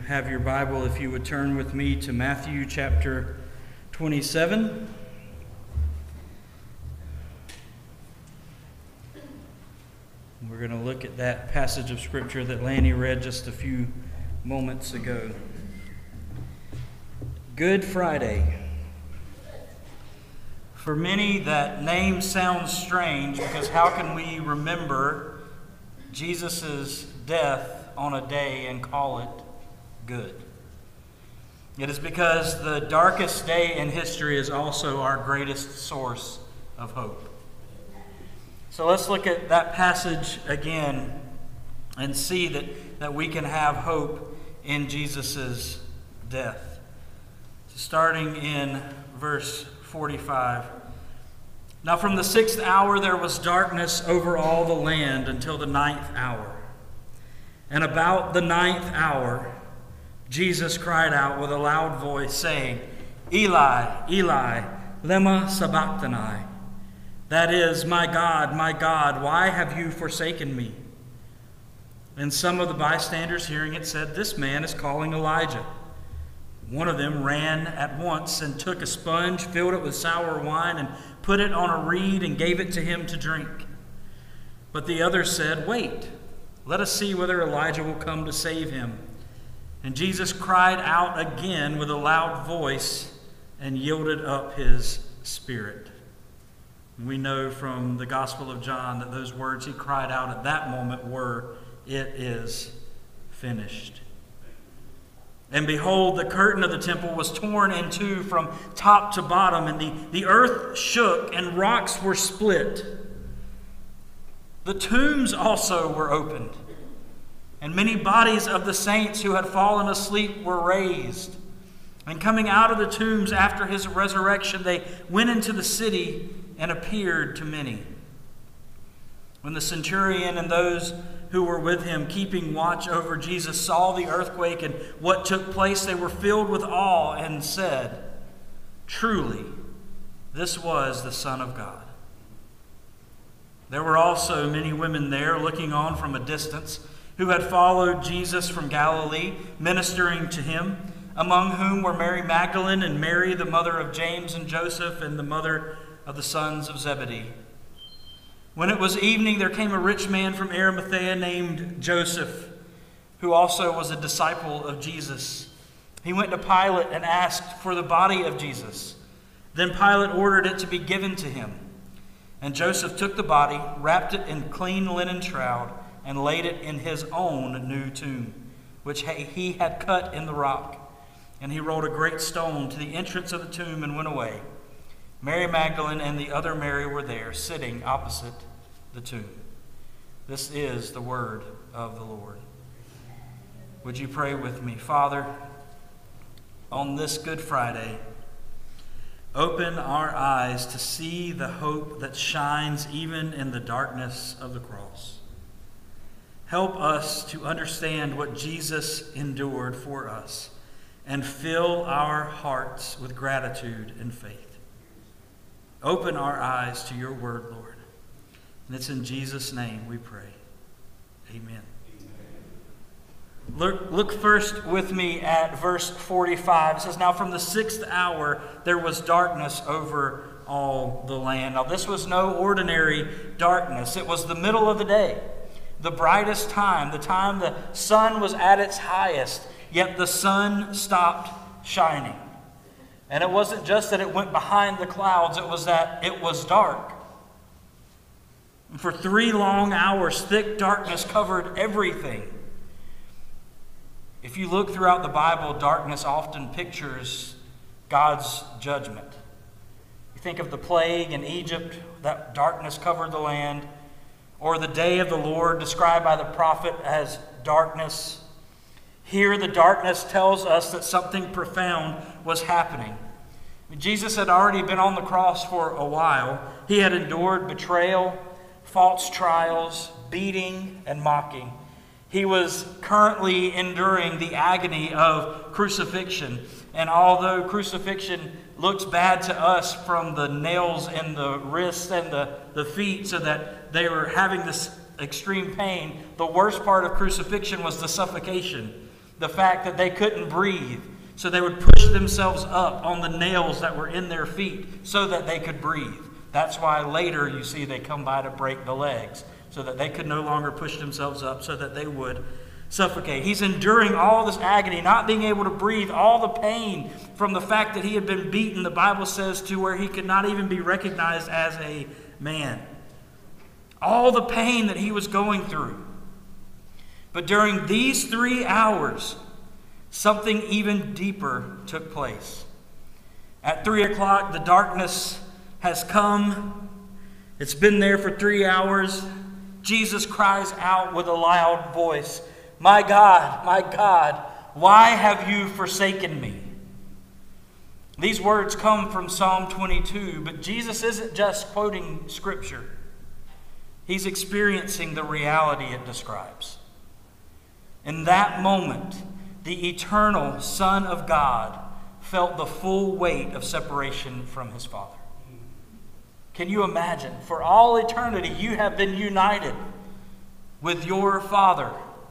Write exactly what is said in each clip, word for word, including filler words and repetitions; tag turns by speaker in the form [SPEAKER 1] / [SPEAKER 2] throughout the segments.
[SPEAKER 1] have your Bible, if you would turn with me to Matthew chapter twenty-seven. We're going to look at that passage of Scripture that Lanny read just a few moments ago. Good Friday. For many, that name sounds strange because how can we remember Jesus' death on a day and call it good? It is because the darkest day in history is also our greatest source of hope. So let's look at that passage again and see that, that we can have hope in Jesus' death. So starting in verse forty-five. Now from the sixth hour there was darkness over all the land until the ninth hour. And about the ninth hour Jesus cried out with a loud voice, saying, Eli, Eli, lema sabachthani? That is, my God, my God, why have you forsaken me? And some of the bystanders hearing it said, This man is calling Elijah. One of them ran at once and took a sponge, filled it with sour wine, and put it on a reed and gave it to him to drink. But the other said, Wait, let us see whether Elijah will come to save him. And Jesus cried out again with a loud voice and yielded up his spirit. We know from the Gospel of John that those words he cried out at that moment were, It is finished. And behold, the curtain of the temple was torn in two from top to bottom, and the, the earth shook, and rocks were split. The tombs also were opened, and many bodies of the saints who had fallen asleep were raised. And coming out of the tombs after his resurrection, they went into the city and appeared to many. When the centurion and those who were with him, keeping watch over Jesus, saw the earthquake and what took place, they were filled with awe and said, Truly, this was the Son of God. There were also many women there looking on from a distance, who had followed Jesus from Galilee, ministering to him, among whom were Mary Magdalene and Mary, the mother of James and Joseph, and the mother of the sons of Zebedee. When it was evening, there came a rich man from Arimathea named Joseph, who also was a disciple of Jesus. He went to Pilate and asked for the body of Jesus. Then Pilate ordered it to be given to him. And Joseph took the body, wrapped it in clean linen shroud, and laid it in his own new tomb, which he had cut in the rock. And he rolled a great stone to the entrance of the tomb and went away. Mary Magdalene and the other Mary were there, sitting opposite the tomb. This is the word of the Lord. Would you pray with me? Father, on this Good Friday, open our eyes to see the hope that shines even in the darkness of the cross. Help us to understand what Jesus endured for us and fill our hearts with gratitude and faith. Open our eyes to your word, Lord. And it's in Jesus' name we pray. Amen. Look, look first with me at verse forty-five. It says, Now from the sixth hour there was darkness over all the land. Now this was no ordinary darkness. It was the middle of the day, the brightest time, the time the sun was at its highest, yet the sun stopped shining. And it wasn't just that it went behind the clouds, it was that it was dark. And for three long hours, thick darkness covered everything. If you look throughout the Bible, darkness often pictures God's judgment. You think of the plague in Egypt, that darkness covered the land, or the day of the Lord described by the prophet as darkness. Here, the darkness tells us that something profound was happening. Jesus had already been on the cross for a while. He had endured betrayal, false trials, beating, and mocking. He was currently enduring the agony of crucifixion. And although crucifixion looks bad to us from the nails in the wrists and the, the feet so that they were having this extreme pain, the worst part of crucifixion was the suffocation. the fact that they couldn't breathe. So they would push themselves up on the nails that were in their feet so that they could breathe. That's why later you see they come by to break the legs, so that they could no longer push themselves up, so that they would suffocate. He's enduring all this agony, not being able to breathe, all the pain from the fact that he had been beaten, the Bible says, to where he could not even be recognized as a man. All the pain that he was going through. But during these three hours, something even deeper took place. At three o'clock, the darkness has come. It's been there for three hours. Jesus cries out with a loud voice, "My God, my God, why have you forsaken me?" These words come from Psalm twenty-two, but Jesus isn't just quoting Scripture. He's experiencing the reality it describes. In that moment, the eternal Son of God felt the full weight of separation from his Father. Can you imagine? For all eternity, you have been united with your Father.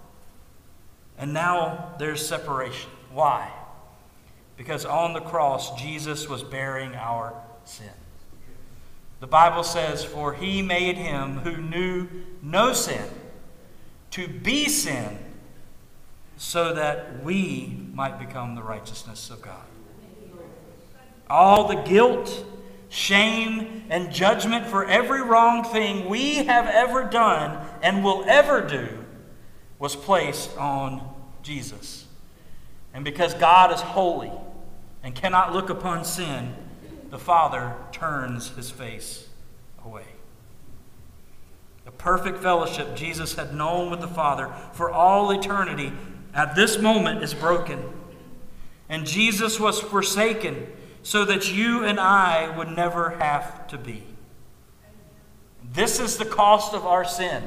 [SPEAKER 1] And now there's separation. Why? Because on the cross, Jesus was bearing our sin. The Bible says, "For he made him who knew no sin to be sin, so that we might become the righteousness of God." All the guilt, shame, and judgment for every wrong thing we have ever done and will ever do was placed on Jesus. And because God is holy and cannot look upon sin, the Father turns his face away. The perfect fellowship Jesus had known with the Father for all eternity at this moment is broken. And Jesus was forsaken so that you and I would never have to be. This is the cost of our sin.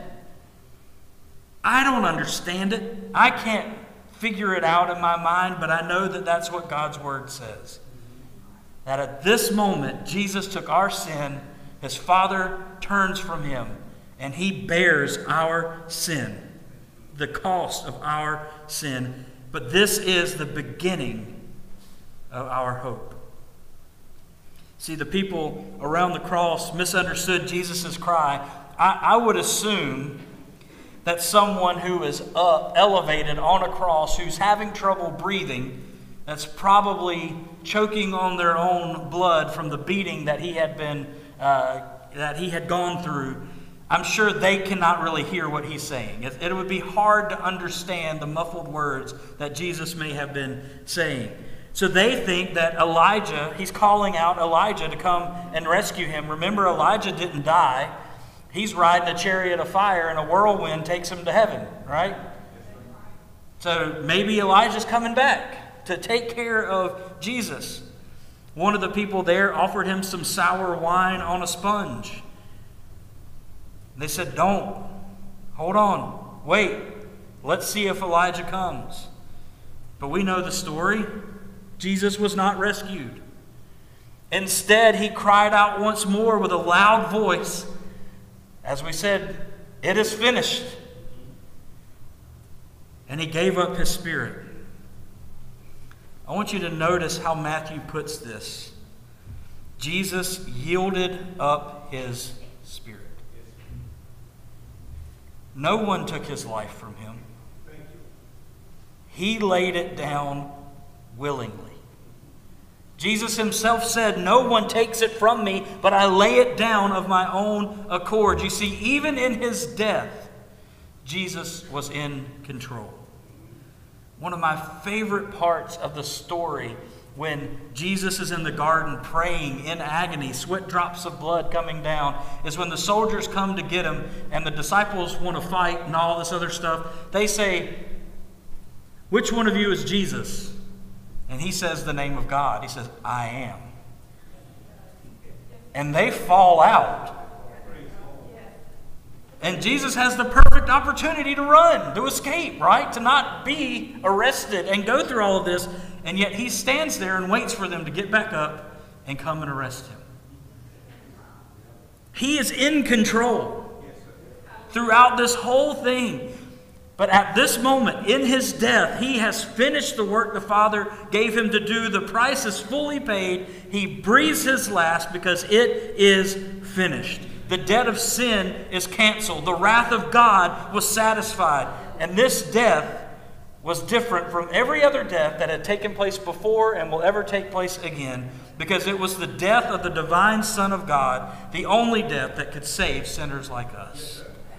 [SPEAKER 1] I don't understand it. I can't figure it out in my mind, but I know that that's what God's Word says. That at this moment, Jesus took our sin, his Father turns from him, and he bears our sin, the cost of our sin. But this is the beginning of our hope. See, the people around the cross misunderstood Jesus' cry. I, I would assume that someone who is up, elevated on a cross, who's having trouble breathing, that's probably choking on their own blood from the beating that he had been, uh, that he had gone through, I'm sure they cannot really hear what he's saying. It, it would be hard to understand the muffled words that Jesus may have been saying. So they think that Elijah, he's calling out Elijah to come and rescue him. Remember, Elijah didn't die. He's riding a chariot of fire and a whirlwind takes him to heaven, right? So maybe Elijah's coming back to take care of Jesus. One of the people there offered him some sour wine on a sponge. They said, "Don't. Hold on. Wait. Let's see if Elijah comes." But we know the story. Jesus was not rescued. Instead, he cried out once more with a loud voice. As we said, "It is finished." And he gave up his spirit. I want you to notice how Matthew puts this. Jesus yielded up his spirit. No one took his life from him. He laid it down willingly. Jesus himself said, "No one takes it from me, but I lay it down of my own accord." You see, even in his death, Jesus was in control. One of my favorite parts of the story, when Jesus is in the garden praying in agony, sweat drops of blood coming down, is when the soldiers come to get him and the disciples want to fight and all this other stuff. They say, "Which one of you is Jesus?" And he says the name of God. He says, "I am." And they fall out. And Jesus has the perfect opportunity to run, to escape, right? To not be arrested and go through all of this. And yet he stands there and waits for them to get back up and come and arrest him. He is in control throughout this whole thing. But at this moment, in his death, he has finished the work the Father gave him to do. The price is fully paid. He breathes his last because it is finished. The debt of sin is canceled. The wrath of God was satisfied. And this death was different from every other death that had taken place before and will ever take place again, because it was the death of the divine Son of God, the only death that could save sinners like us.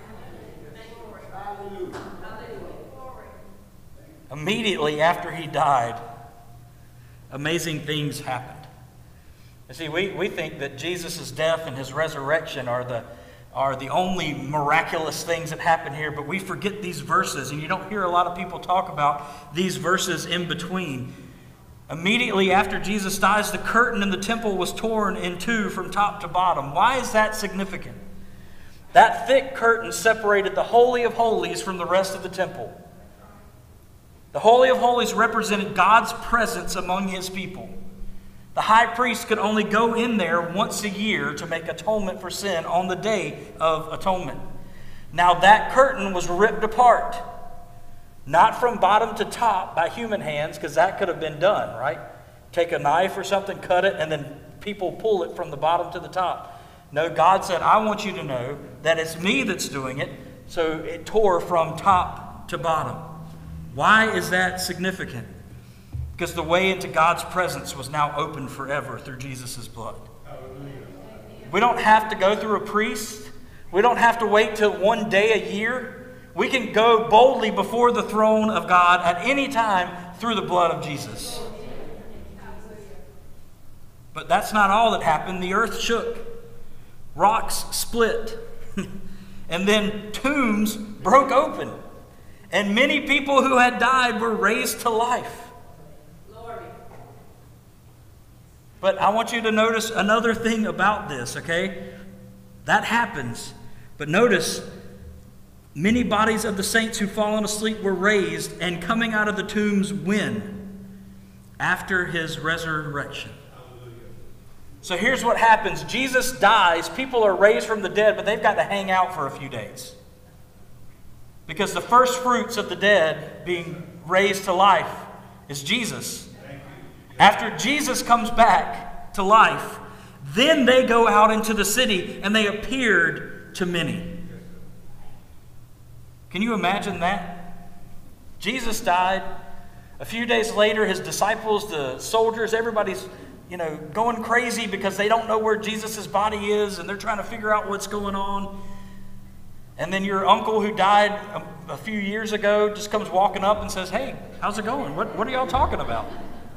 [SPEAKER 1] Immediately after he died, amazing things happened. You see, we, we think that Jesus' death and his resurrection are the, are the only miraculous things that happen here, but we forget these verses, and you don't hear a lot of people talk about these verses in between. Immediately after Jesus dies, the curtain in the temple was torn in two from top to bottom. Why is that significant? That thick curtain separated the Holy of Holies from the rest of the temple. The Holy of Holies represented God's presence among his people. The high priest could only go in there once a year to make atonement for sin on the Day of Atonement. Now that curtain was ripped apart, not from bottom to top by human hands, because that could have been done, right? Take a knife or something, cut it, and then people pull it from the bottom to the top. No, God said, I want you to know that it's me that's doing it, so it tore from top to bottom. Why is that significant? Because the way into God's presence was now open forever through Jesus' blood. We don't have to go through a priest. We don't have to wait till one day a year. We can go boldly before the throne of God at any time through the blood of Jesus. But that's not all that happened. The earth shook. Rocks split. And then tombs broke open. And many people who had died were raised to life. But I want you to notice another thing about this, okay? That happens. But notice, many bodies of the saints who've fallen asleep were raised, and coming out of the tombs when? After his resurrection. So here's what happens. Jesus dies, people are raised from the dead, but they've got to hang out for a few days. Because the first fruits of the dead being raised to life is Jesus. After Jesus comes back to life, then they go out into the city and they appeared to many. Can you imagine that? Jesus died. A few days later, his disciples, the soldiers, everybody's, you know, going crazy because they don't know where Jesus' body is and they're trying to figure out what's going on. And then your uncle who died a, a few years ago just comes walking up and says, hey, how's it going? What, what are y'all talking about?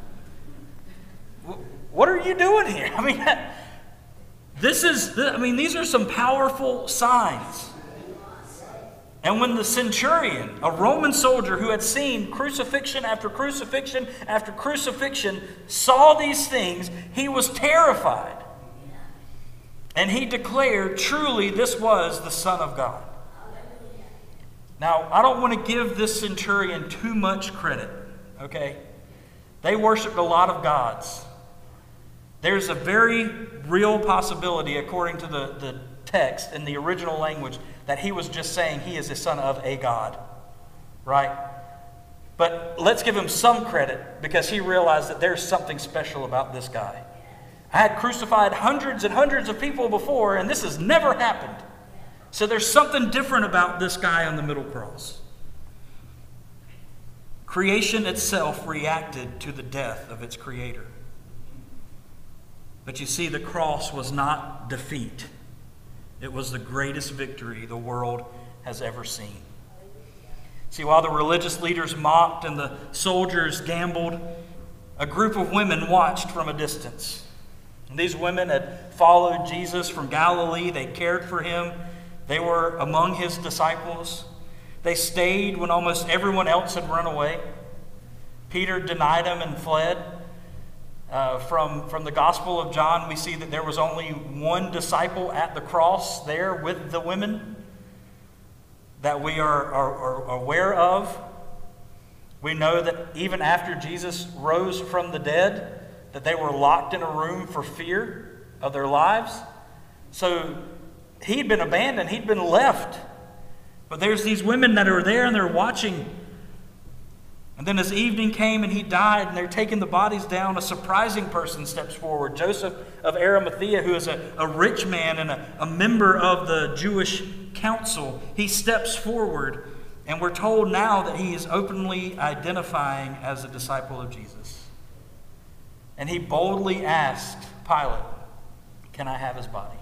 [SPEAKER 1] What are you doing here? I mean, this is, I mean, these are some powerful signs. And when the centurion, a Roman soldier who had seen crucifixion after crucifixion after crucifixion, saw these things, he was terrified. And he declared, truly, this was the Son of God. Now, I don't want to give this centurion too much credit, okay? They worshiped a lot of gods. There's a very real possibility, according to the, the text in the original language, that he was just saying he is the son of a god, right? But let's give him some credit because he realized that there's something special about this guy. I had crucified hundreds and hundreds of people before, and this has never happened. So there's something different about this guy on the middle cross. Creation itself reacted to the death of its creator. But you see, the cross was not defeat. It was the greatest victory the world has ever seen. See, while the religious leaders mocked and the soldiers gambled, a group of women watched from a distance. And these women had followed Jesus from Galilee. They cared for him. They were among his disciples. They stayed when almost everyone else had run away. Peter denied him and fled. Uh, from, from the Gospel of John, we see that there was only one disciple at the cross there with the women that we are, are, are aware of. We know that even after Jesus rose from the dead, that they were locked in a room for fear of their lives. So he'd been abandoned. He'd been left. But there's these women that are there and they're watching. And then as evening came and he died and they're taking the bodies down, a surprising person steps forward. Joseph of Arimathea, who is a, a rich man and a, a member of the Jewish council. He steps forward and we're told now that he is openly identifying as a disciple of Jesus. And he boldly asked Pilate, "Can I have his body?"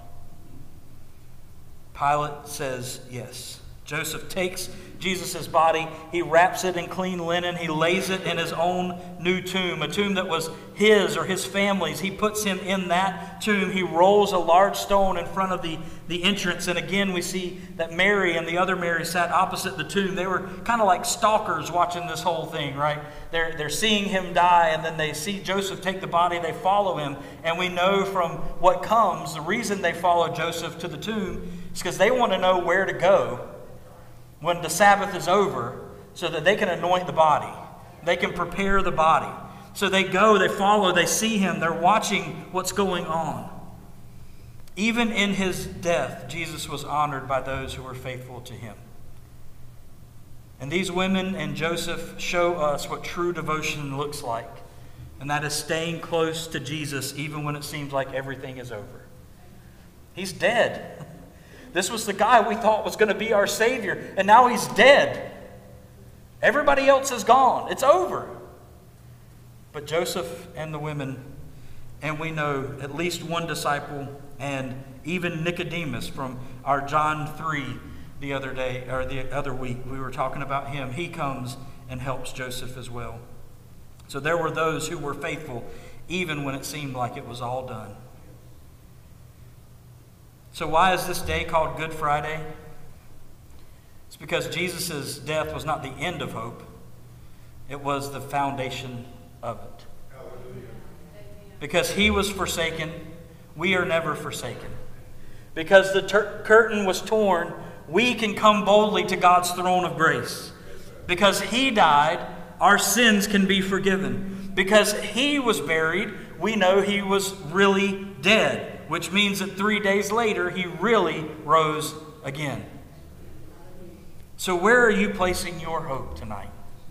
[SPEAKER 1] Pilate says yes. Joseph takes Jesus' body, he wraps it in clean linen, he lays it in his own new tomb, a tomb that was his or his family's. He puts him in that tomb. He rolls a large stone in front of the, the entrance, and again we see that Mary and the other Mary sat opposite the tomb. They were kind of like stalkers watching this whole thing, right? They're, they're seeing him die, and then they see Joseph take the body, they follow him, and we know from what comes, the reason they follow Joseph to the tomb is because they want to know where to go when the Sabbath is over, so that they can anoint the body. They can prepare the body. So they go, they follow, they see him, they're watching what's going on. Even in his death, Jesus was honored by those who were faithful to him. And these women and Joseph show us what true devotion looks like. And that is staying close to Jesus even when it seems like everything is over. He's dead. This was the guy we thought was going to be our Savior, and now he's dead. Everybody else is gone. It's over. But Joseph and the women, and we know at least one disciple, and even Nicodemus from our John three the other day, or the other week, we were talking about him. He comes and helps Joseph as well. So there were those who were faithful, even when it seemed like it was all done. So why is this day called Good Friday? It's because Jesus' death was not the end of hope. It was the foundation of it. Hallelujah. Because he was forsaken, we are never forsaken. Because the ter- curtain was torn, we can come boldly to God's throne of grace. Because he died, our sins can be forgiven. Because he was buried, we know he was really dead. Which means that three days later, he really rose again. So where are you placing your hope tonight?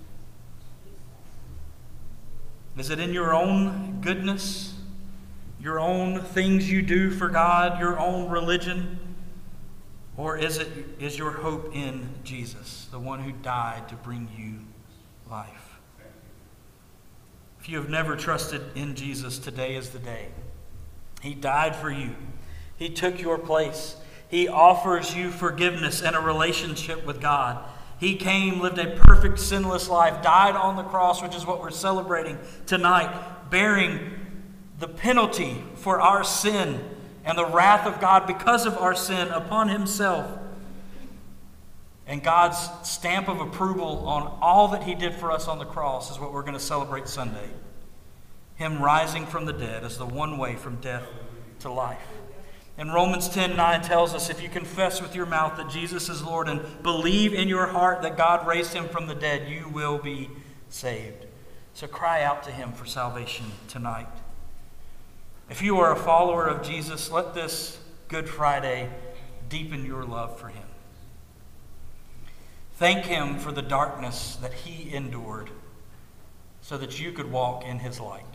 [SPEAKER 1] Is it in your own goodness? Your own things you do for God? Your own religion? Or is it is your hope in Jesus, the one who died to bring you life? If you have never trusted in Jesus, today is the day. He died for you. He took your place. He offers you forgiveness and a relationship with God. He came, lived a perfect, sinless life, died on the cross, which is what we're celebrating tonight, bearing the penalty for our sin and the wrath of God because of our sin upon himself. And God's stamp of approval on all that he did for us on the cross is what we're going to celebrate Sunday. Him rising from the dead as the one way from death to life. And Romans ten nine tells us, if you confess with your mouth that Jesus is Lord and believe in your heart that God raised him from the dead, you will be saved. So cry out to him for salvation tonight. If you are a follower of Jesus, let this Good Friday deepen your love for him. Thank him for the darkness that he endured so that you could walk in his light.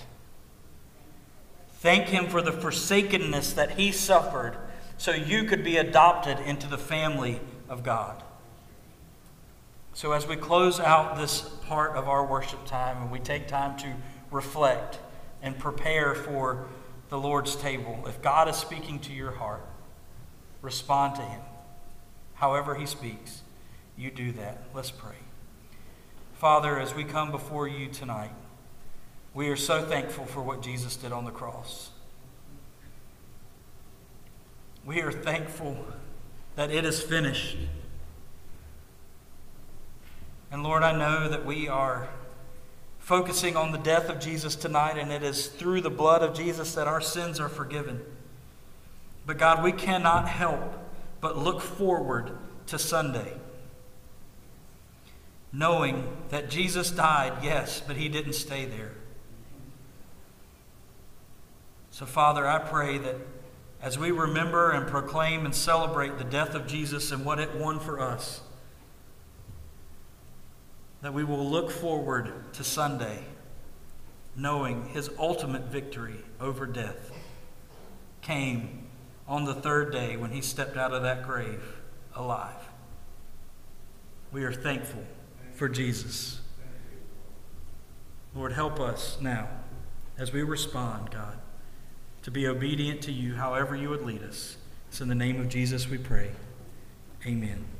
[SPEAKER 1] Thank him for the forsakenness that he suffered so you could be adopted into the family of God. So as we close out this part of our worship time and we take time to reflect and prepare for the Lord's table, if God is speaking to your heart, respond to him. However he speaks, you do that. Let's pray. Father, as we come before you tonight, we are so thankful for what Jesus did on the cross. We are thankful that it is finished. And Lord, I know that we are focusing on the death of Jesus tonight, and it is through the blood of Jesus that our sins are forgiven. But God, we cannot help but look forward to Sunday, knowing that Jesus died, yes, but he didn't stay there. So, Father, I pray that as we remember and proclaim and celebrate the death of Jesus and what it won for us, that we will look forward to Sunday knowing his ultimate victory over death came on the third day when he stepped out of that grave alive. We are thankful for Jesus. Lord, help us now as we respond, God, to be obedient to you however you would lead us. It's in the name of Jesus we pray. Amen.